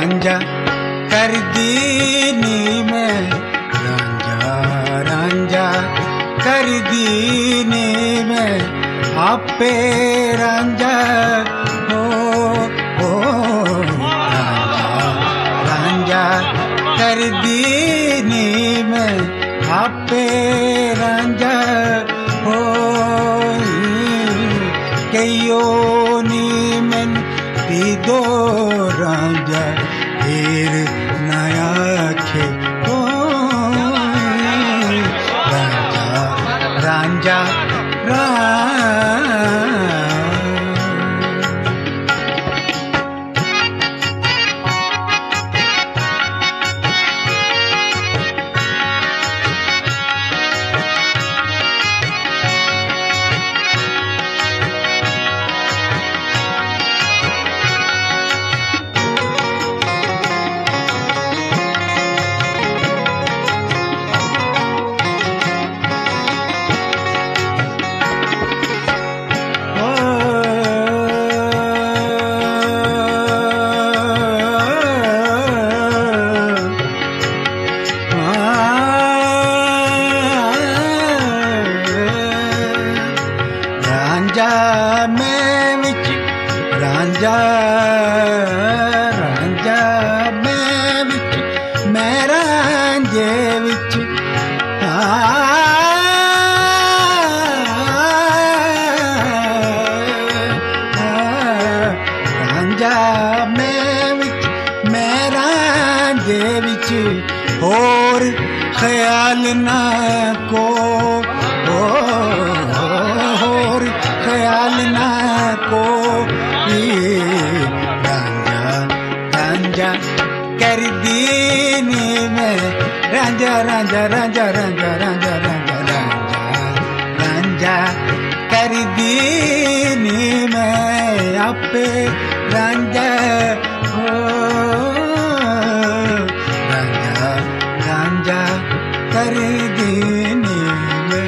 रांझा कर दीनी मैं रांझा रांझा कर दीनी मैं आपे रांझा हो रांझा रांझा कर दीनी मैं आपे रांझा हो कयो नी मन दो रांझा फिर नया खे हो रांझा रांझा मैं विच रांझा रांझा मैं विच मैं रांझे विच रांझा मैं विच मैं रांझे विच होर ख्याल ना को ख्याल ना को रांझा रांझा कर दीनी मैं रांझा रांझा रांझा रांझा रांझा रांझा रांझा रांझा कर दीनी मैं आपे रांझा हो रांझा रांझा कर दीनी मैं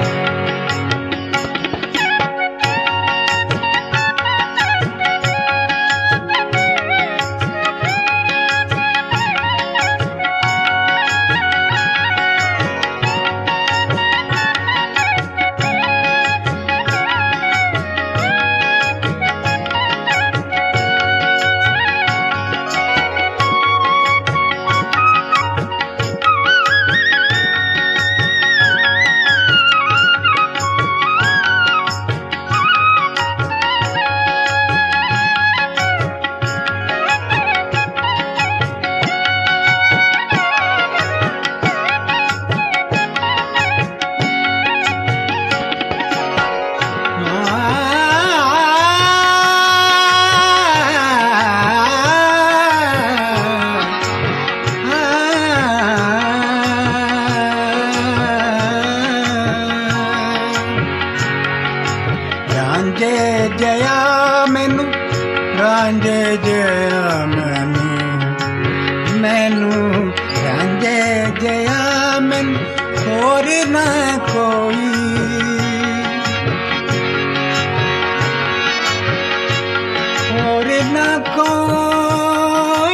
रांझे जया मैनू रांझे जया मैनू मैनू रांझे जया मैनू होर ना कोई होर ना कोई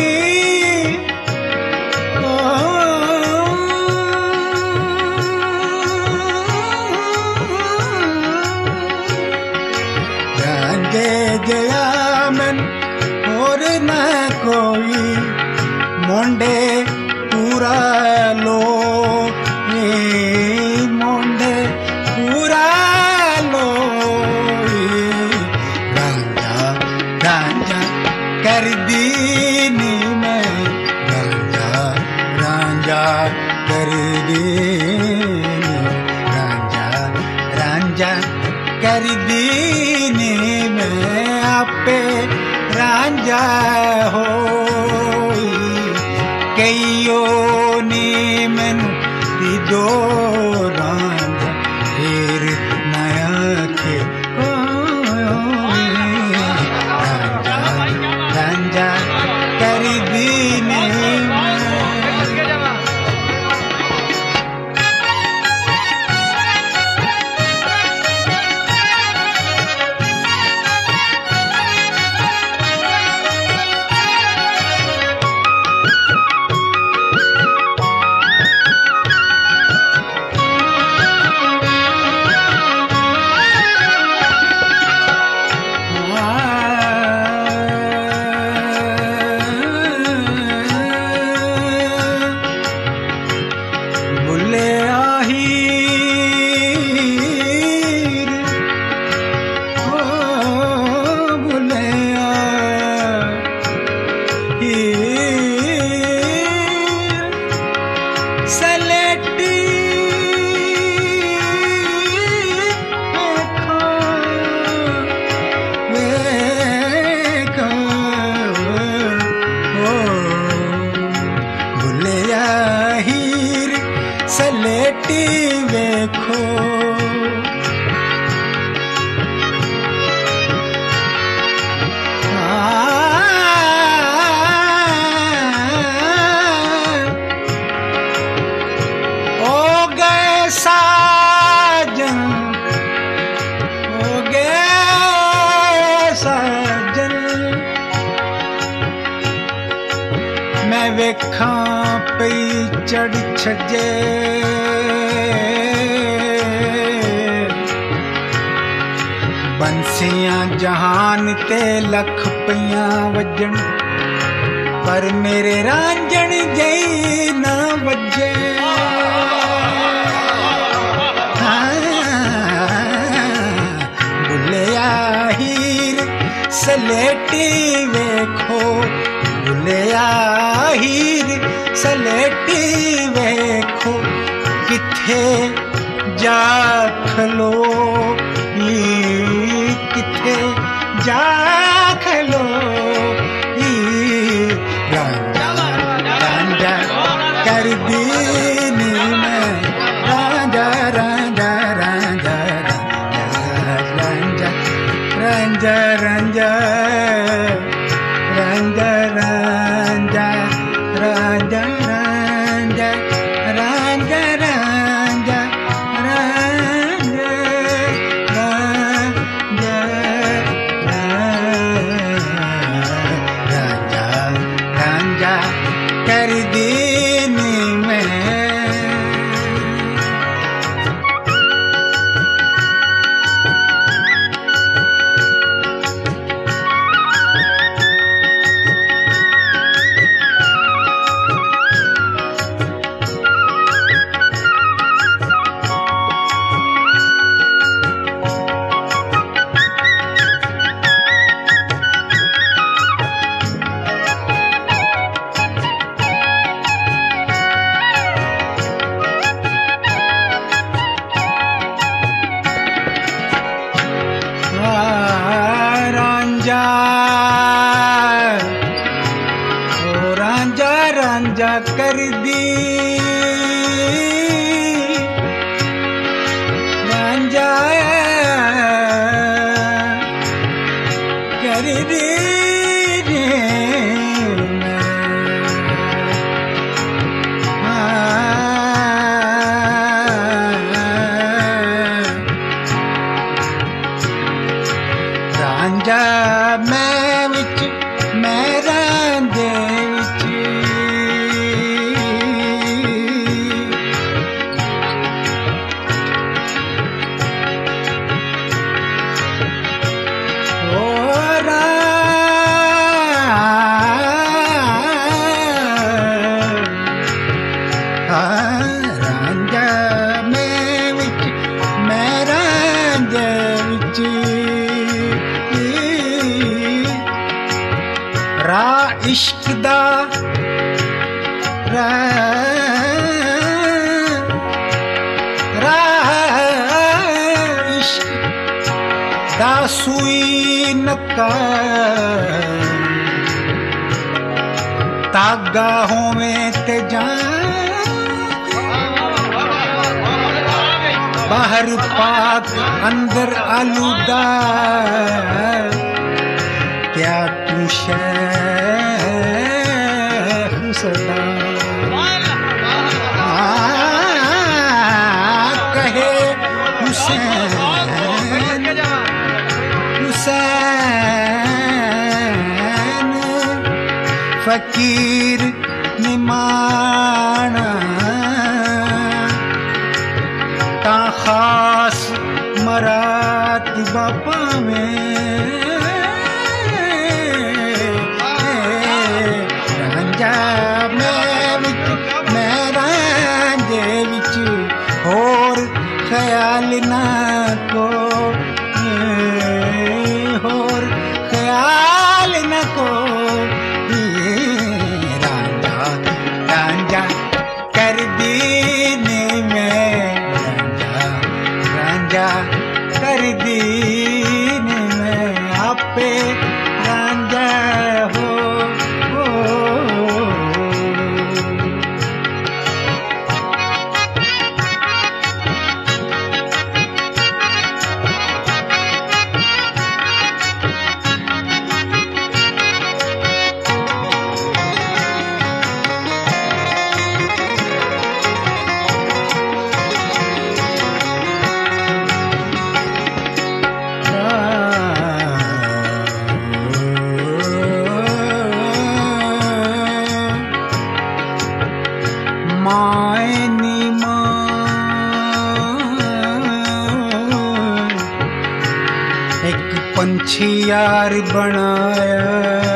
रांझे जया मन और न कोई मोंडे पूरा लो मोंडे पूरा लो रांझा रांझा कर दीनी मैं रांझा रांझा कर दीनी रांझा रांझा कर दीनी मैं आपे रांझा हो कईयो नी मैनू दो रांझा फिर नया खे रांझा रांझा कर दीनी मैं वेखा पई चढ़ छजे बंसियां जहान ते लख पईयां वजन पर मेरे रांझण जई ना वजे बुलिया हीर सलेटी वेखो बुलिया हीर सलेटी वेखो किथे जा खलो किथे जा खलो रांझा कर दीनी मैं रांझा रांझा रांझा रांझा रांझा रांझा रांझा रांझा रांझा रांझा रांझा रांझा रांझा कर दीनी मैं रांझा रांझा कर दी रांझा कर दी रांझा मैं विच मैं रांझे विच ओ रांझा मैं विच मैं रांझे विच रा इश्क दा रा इश्क दा सुई नका तागा होवे ते बाहर पाक अंदर आलूदा क्या तू शेख सदा कहे हुसैन हुसैन फकीर निमाना ता खास मरात बापा में मैं रांझे विच होर ख्याल ना को होर ख्याल ना को रांझा रांझा कर दीनी मैं रांझा रांझा कर दी बनाया।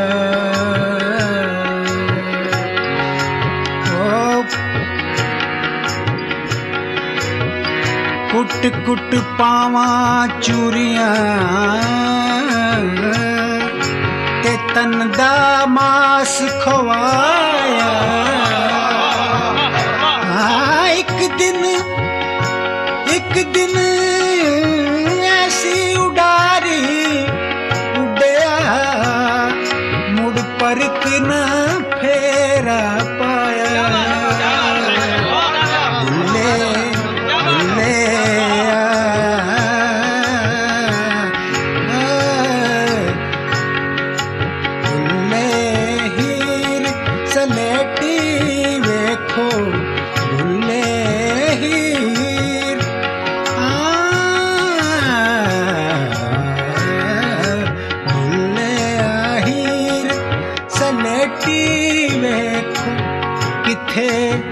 कुट कुट पावा चूरियां ते तन दा मास खवाया। एक दिन ऐसी उडारी उड़या मुड़ परत न फेरा पाया। भुले भुले भुले हीर सलेटी वेखो भुले हीर भुले हीर सलेटी वेखो किथे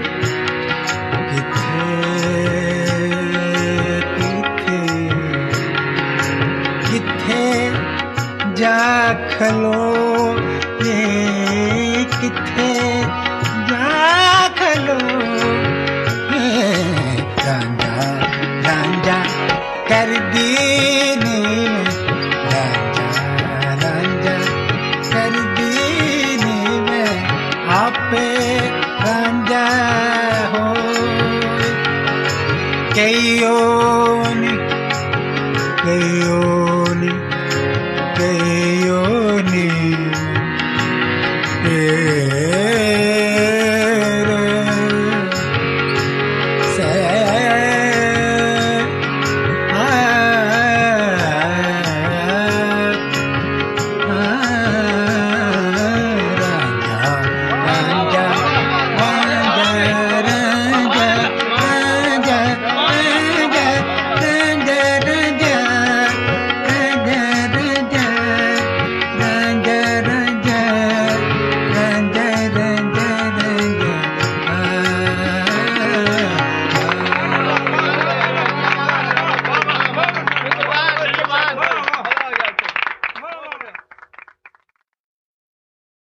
किथे जा खलो ये किथे जा खलो रांझा रांझा कर दीनी रांझा रांझा कर दीनी मैं आपे रांझा हो कईयो